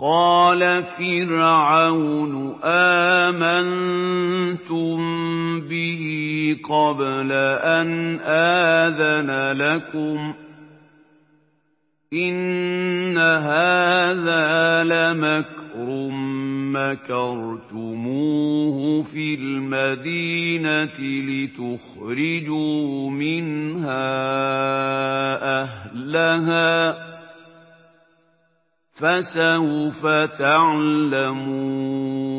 قَالَ فِرْعَوْنُ آمَنتُم بِهِ قَبْلَ أَنْ آذَنَ لَكُمْ ۖ إِنَّ هَٰذَا لَمَكْرٌ مَّكَرْتُمُوهُ فِي الْمَدِينَةِ لِتُخْرِجُوا مِنْهَا أَهْلَهَا ۖ فَسَوْفَ تَعْلَمُونَ